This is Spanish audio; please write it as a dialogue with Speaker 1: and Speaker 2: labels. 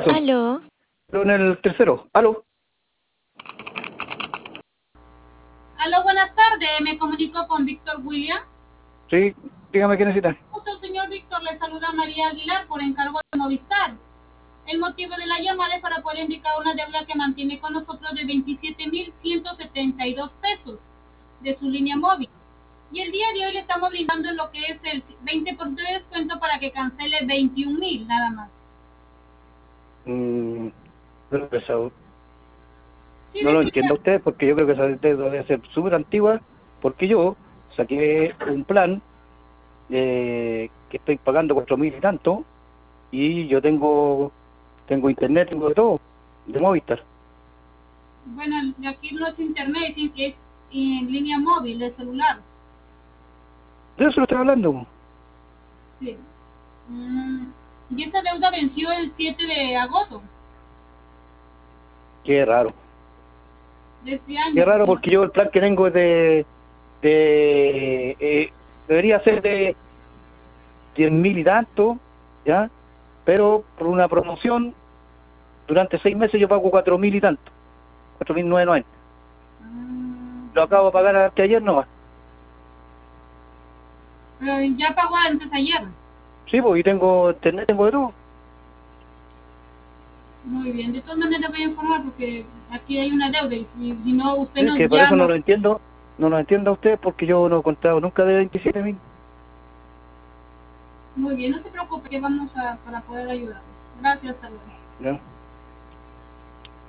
Speaker 1: caso.
Speaker 2: Aló,
Speaker 1: Pero en el tercero. ¿Aló?
Speaker 3: Aló, buenas tardes. Me comunico con Víctor William.
Speaker 1: Sí, dígame qué necesita.
Speaker 3: Justo, señor Víctor, le saluda María Aguilar por encargo de Movistar. El motivo de la llamada es para poder indicar una deuda que mantiene con nosotros de 27.172 pesos de su línea móvil. Y el día de hoy le estamos brindando lo que es el 20% de descuento para que cancele 21.000 nada más.
Speaker 1: Mm, pero eso
Speaker 3: Sí,
Speaker 1: no lo
Speaker 3: desea.
Speaker 1: entiendo a usted porque yo creo que esa deuda debe ser súper antigua porque yo saqué un plan que estoy pagando 4.000 y tanto y yo tengo internet, tengo de todo, de Movistar.
Speaker 3: Bueno, aquí no es internet, es en línea móvil, de celular.
Speaker 1: De eso lo estoy hablando.
Speaker 3: Sí. Y esa deuda venció el 7 de agosto
Speaker 1: Qué raro.
Speaker 3: de este
Speaker 1: Qué
Speaker 3: año.
Speaker 1: raro porque yo el plan que tengo es debería ser de 10.000 y tanto, ¿ya? Pero por una promoción, durante 6 meses yo pago 4.000 y tanto, 4.990.
Speaker 3: Ah,
Speaker 1: Lo acabo de pagar hasta ayer nomás.
Speaker 3: pero ya pagó antes ayer.
Speaker 1: Sí, pues, y tengo internet, tengo de todo.
Speaker 3: Muy bien, de todas maneras voy a informar porque aquí hay una deuda y si no, usted
Speaker 1: Es
Speaker 3: nos
Speaker 1: que por eso no
Speaker 3: llama.
Speaker 1: lo entiendo, no lo entiendo a usted porque yo no he contado nunca de 27.000.
Speaker 3: Muy bien, no se preocupe que vamos a para poder ayudar. Gracias, hasta luego.
Speaker 1: ¿Ya?